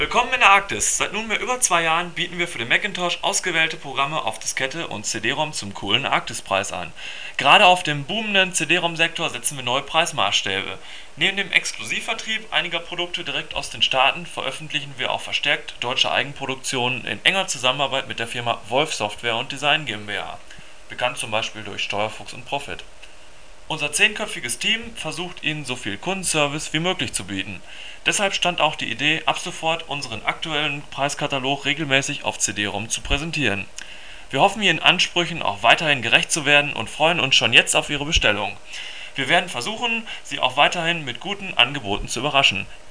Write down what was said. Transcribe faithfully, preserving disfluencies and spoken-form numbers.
Willkommen in der Arktis. Seit nunmehr über zwei Jahren bieten wir für den Macintosh ausgewählte Programme auf Diskette und C D-ROM zum coolen Arktispreis an. Gerade auf dem boomenden C D-ROM-Sektor setzen wir neue Preismaßstäbe. Neben dem Exklusivvertrieb einiger Produkte direkt aus den Staaten veröffentlichen wir auch verstärkt deutsche Eigenproduktionen in enger Zusammenarbeit mit der Firma Wolf Software und Design GmbH, bekannt zum Beispiel durch Steuerfuchs und Profit. Unser zehnköpfiges Team versucht Ihnen so viel Kundenservice wie möglich zu bieten. Deshalb stand auch die Idee, ab sofort unseren aktuellen Preiskatalog regelmäßig auf C D-ROM zu präsentieren. Wir hoffen Ihren Ansprüchen auch weiterhin gerecht zu werden und freuen uns schon jetzt auf Ihre Bestellung. Wir werden versuchen, Sie auch weiterhin mit guten Angeboten zu überraschen